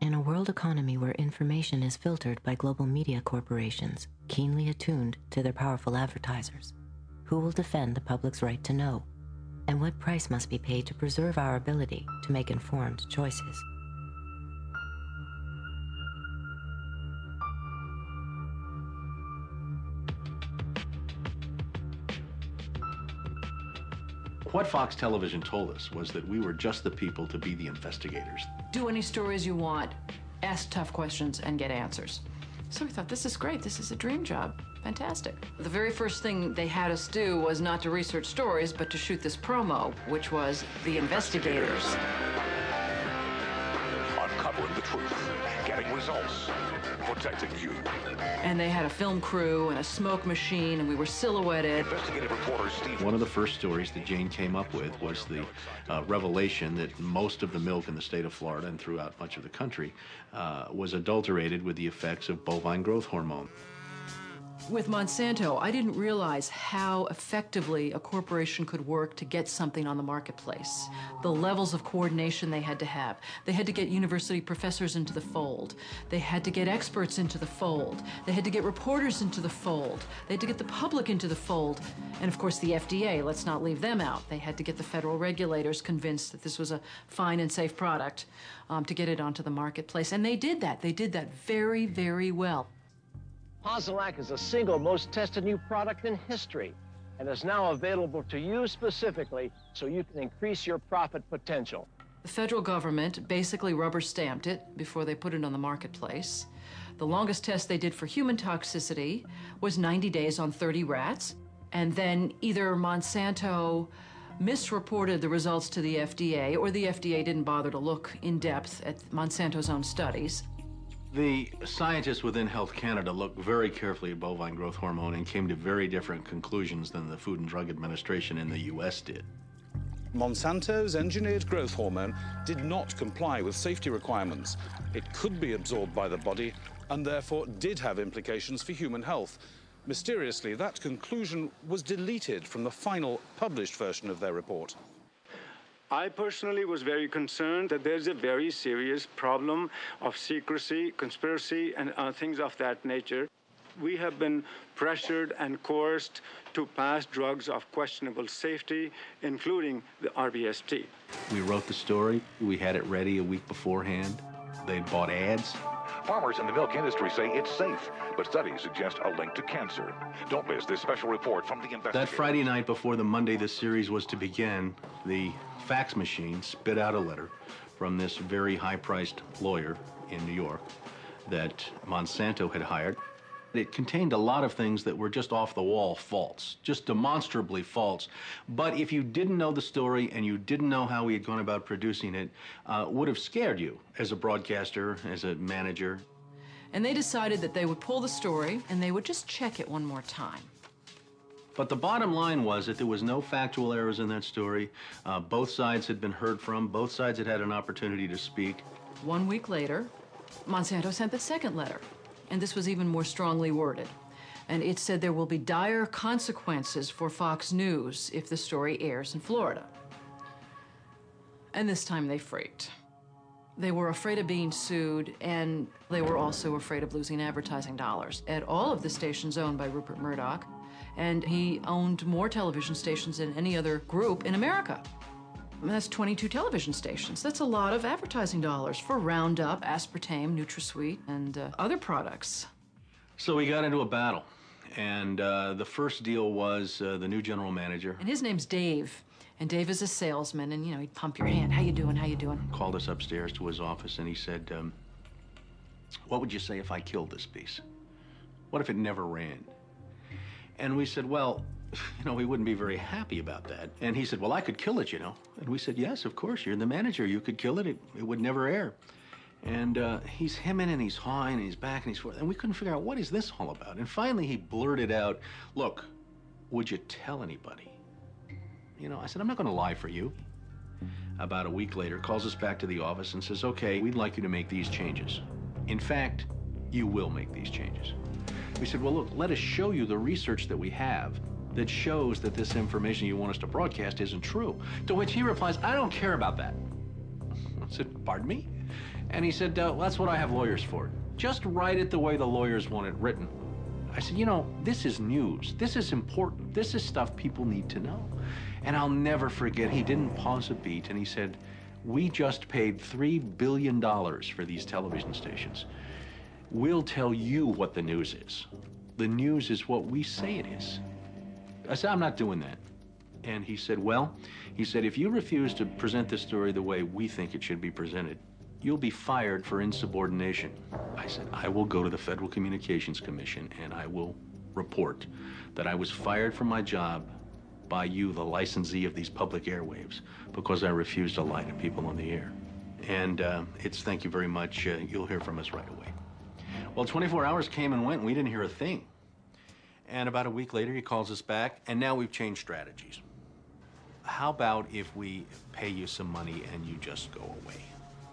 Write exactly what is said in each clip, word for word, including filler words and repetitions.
In a world economy where information is filtered by global media corporations, keenly attuned to their powerful advertisers, who will defend the public's right to know? And what price must be paid to preserve our ability to make informed choices? What Fox Television told us was that we were just the people to be the investigators. Do any stories you want, ask tough questions, and get answers. So we thought, this is great, this is a dream job. Fantastic. The very first thing they had us do was not to research stories, but to shoot this promo, which was The Investigators. Uncovering the truth, getting results, protecting you. And they had a film crew and a smoke machine, and we were silhouetted. Investigative reporter Steve. One of the first stories that Jane came up with was the uh, revelation that most of the milk in the state of Florida and throughout much of the country uh, was adulterated with the effects of bovine growth hormone. With Monsanto, I didn't realize how effectively a corporation could work to get something on the marketplace. The levels of coordination they had to have. They had to get university professors into the fold. They had to get experts into the fold. They had to get reporters into the fold. They had to get the public into the fold. And of course the F D A, let's not leave them out. They had to get the federal regulators convinced that this was a fine and safe product um, to get it onto the marketplace. And they did that. They did that very, very well. Posilac is the single most tested new product in history and is now available to you specifically so you can increase your profit potential. The federal government basically rubber stamped it before they put it on the marketplace. The longest test they did for human toxicity was ninety days on thirty rats. And then either Monsanto misreported the results to the F D A or the F D A didn't bother to look in depth at Monsanto's own studies. The scientists within Health Canada looked very carefully at bovine growth hormone and came to very different conclusions than the Food and Drug Administration in the U S did. Monsanto's engineered growth hormone did not comply with safety requirements. It could be absorbed by the body and therefore did have implications for human health. Mysteriously, that conclusion was deleted from the final published version of their report. I personally was very concerned that there's a very serious problem of secrecy, conspiracy, and uh, things of that nature. We have been pressured and coerced to pass drugs of questionable safety, including the R B S T. We wrote the story. We had it ready a week beforehand. They'd bought ads. Farmers in the milk industry say it's safe, but studies suggest a link to cancer. Don't miss this special report from the investigators. That Friday night before the Monday the series was to begin, the fax machine spit out a letter from this very high-priced lawyer in New York that Monsanto had hired. It contained a lot of things that were just off-the-wall false, just demonstrably false. But if you didn't know the story and you didn't know how we had gone about producing it, uh, would have scared you as a broadcaster, as a manager. And they decided that they would pull the story and they would just check it one more time. But the bottom line was that there was no factual errors in that story. Uh, both sides had been heard from. Both sides had had an opportunity to speak. One week later, Monsanto sent the second letter, and this was even more strongly worded. And it said there will be dire consequences for Fox News if the story airs in Florida. And this time they freaked. They were afraid of being sued, and they were also afraid of losing advertising dollars at all of the stations owned by Rupert Murdoch. And he owned more television stations than any other group in America. I mean, that's twenty-two television stations. That's a lot of advertising dollars for Roundup, aspartame, NutraSweet, and uh, other products. So we got into a battle. And uh, the first deal was uh, the new general manager. And his name's Dave. And Dave is a salesman, and, you know, he'd pump your hand. How you doing, how you doing? Called us upstairs to his office, and he said, um, what would you say if I killed this piece? What if it never ran? And we said, well, you know, we wouldn't be very happy about that. And he said, well, I could kill it, you know. And we said, yes, of course, you're the manager. You could kill it. It, it would never air. And uh, he's hemming and he's hawing and he's back and he's forth. And we couldn't figure out, what is this all about? And finally he blurted out, look, would you tell anybody? You know, I said, I'm not going to lie for you. About a week later, calls us back to the office and says, okay, we'd like you to make these changes. In fact, you will make these changes. We said, well, look, let us show you the research that we have that shows that this information you want us to broadcast isn't true. To which he replies, I don't care about that. I said, pardon me? And he said, uh, well, that's what I have lawyers for. Just write it the way the lawyers want it written. I said, you know, this is news. This is important. This is stuff people need to know. And I'll never forget, he didn't pause a beat, and he said, we just paid three billion dollars for these television stations. We'll tell you what the news is. The news is what we say it is. I said, I'm not doing that. And he said, well, he said, if you refuse to present this story the way we think it should be presented, you'll be fired for insubordination. I said, I will go to the Federal Communications Commission and I will report that I was fired from my job by you, the licensee of these public airwaves, because I refused to lie to people on the air. And uh, it's thank you very much. Uh, you'll hear from us right away. Well, twenty-four hours came and went, and we didn't hear a thing. And about a week later, he calls us back, and now we've changed strategies. How about if we pay you some money and you just go away?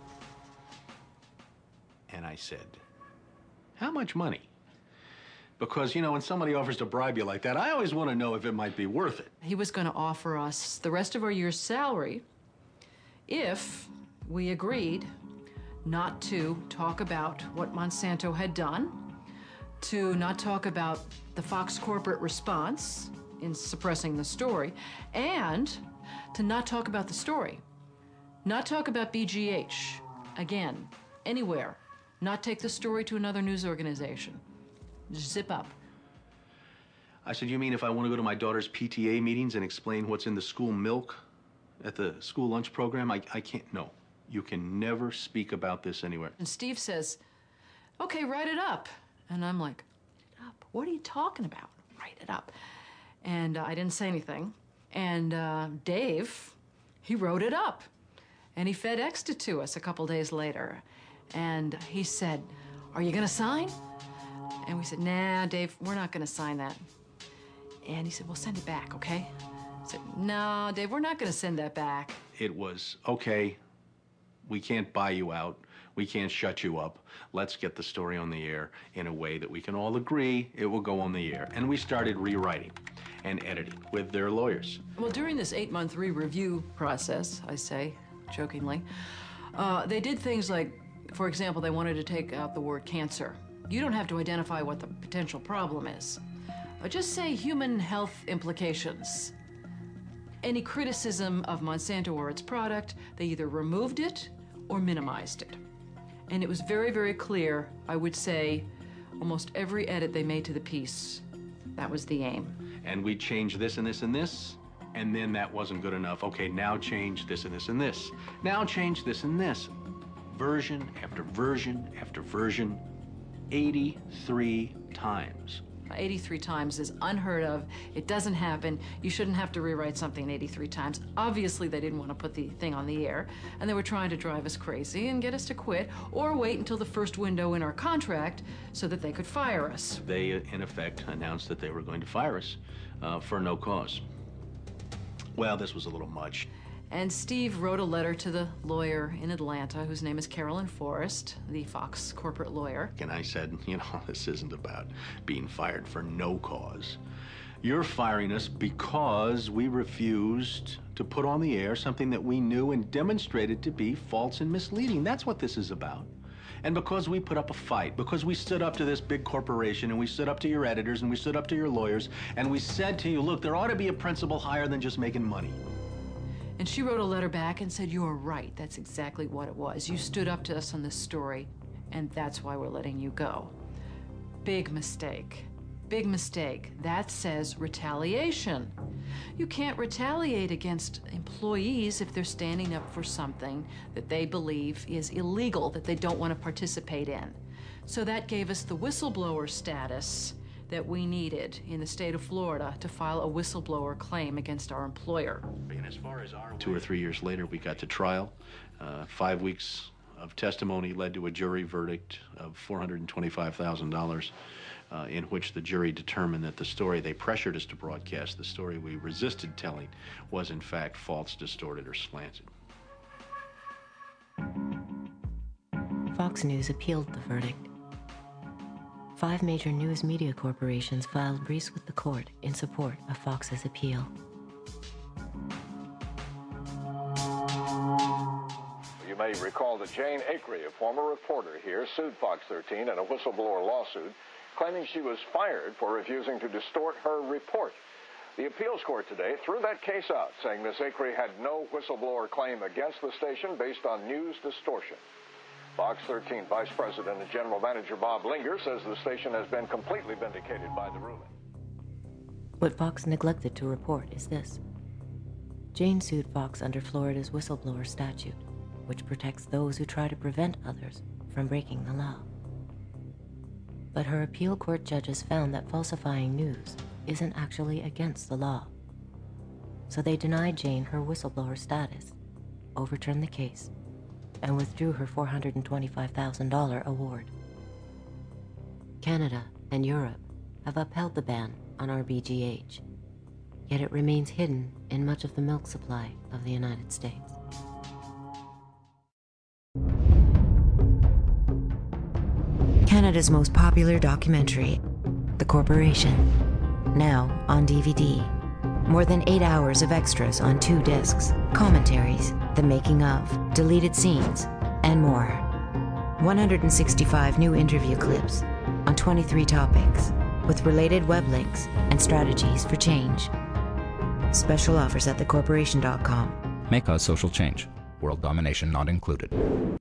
And I said, how much money? Because, you know, when somebody offers to bribe you like that, I always want to know if it might be worth it. He was going to offer us the rest of our year's salary if we agreed not to talk about what Monsanto had done, to not talk about the Fox corporate response in suppressing the story, and to not talk about the story. Not talk about B G H, again, anywhere. Not take the story to another news organization. Just zip up. I said, you mean if I want to go to my daughter's P T A meetings and explain what's in the school milk at the school lunch program? I, I can't, no. You can never speak about this anywhere. And Steve says, okay, write it up. And I'm like, write it up? What are you talking about? Write it up. And uh, I didn't say anything. And uh, Dave, he wrote it up. And he FedExed it to us a couple days later. And he said, are you gonna sign? And we said, nah, Dave, we're not gonna sign that. And he said, well, send it back, okay? I said, no, Dave, we're not gonna send that back. It was, okay, we can't buy you out. We can't shut you up. Let's get the story on the air in a way that we can all agree it will go on the air. And we started rewriting and editing with their lawyers. Well, during this eight-month re-review process, I say, jokingly, uh, they did things like, for example, they wanted to take out the word cancer. You don't have to identify what the potential problem is. Uh, just say human health implications. Any criticism of Monsanto or its product, they either removed it or minimized it. And it was very, very clear, I would say, almost every edit they made to the piece, that was the aim. And we changed this and this and this, and then that wasn't good enough. Okay, now change this and this and this. Now change this and this. Version after version after version, eighty-three times. eighty-three times is unheard of. It doesn't happen. You shouldn't have to rewrite something eighty-three times. Obviously, they didn't want to put the thing on the air, and they were trying to drive us crazy and get us to quit, or wait until the first window in our contract so that they could fire us. They, in effect, announced that they were going to fire us uh, for no cause. Well, this was a little much. And Steve wrote a letter to the lawyer in Atlanta, whose name is Carolyn Forrest, the Fox corporate lawyer. And I said, you know, this isn't about being fired for no cause. You're firing us because we refused to put on the air something that we knew and demonstrated to be false and misleading. That's what this is about. And because we put up a fight, because we stood up to this big corporation, and we stood up to your editors, and we stood up to your lawyers, and we said to you, look, there ought to be a principle higher than just making money. And she wrote a letter back and said, you are right. That's exactly what it was. You stood up to us on this story, and that's why we're letting you go. Big mistake. Big mistake. That says retaliation. You can't retaliate against employees if they're standing up for something that they believe is illegal, that they don't want to participate in. So that gave us the whistleblower status that we needed in the state of Florida to file a whistleblower claim against our employer. And as far as our Two or three years later, we got to trial. Uh, five weeks of testimony led to a jury verdict of four hundred twenty-five thousand dollars, uh, in which the jury determined that the story they pressured us to broadcast, the story we resisted telling, was in fact false, distorted, or slanted. Fox News appealed the verdict. Five major news media corporations filed briefs with the court in support of Fox's appeal. You may may recall that Jane Acri, a former reporter here, sued Fox thirteen in a whistleblower lawsuit, claiming she was fired for refusing to distort her report. The appeals court today threw that case out, saying Miss Acri had no whistleblower claim against the station based on news distortion. Fox thirteen Vice President and General Manager Bob Linger says the station has been completely vindicated by the ruling. What Fox neglected to report is this. Jane sued Fox under Florida's whistleblower statute, which protects those who try to prevent others from breaking the law. But her appeal court judges found that falsifying news isn't actually against the law. So they denied Jane her whistleblower status, overturned the case, and withdrew her four hundred twenty-five thousand dollars award. Canada and Europe have upheld the ban on R B G H, yet it remains hidden in much of the milk supply of the United States. Canada's most popular documentary, The Corporation, now on D V D. More than eight hours of extras on two discs, commentaries, the making of, deleted scenes, and more. one hundred sixty-five new interview clips on twenty-three topics, with related web links and strategies for change. Special offers at the corporation dot com. May cause social change. World domination not included.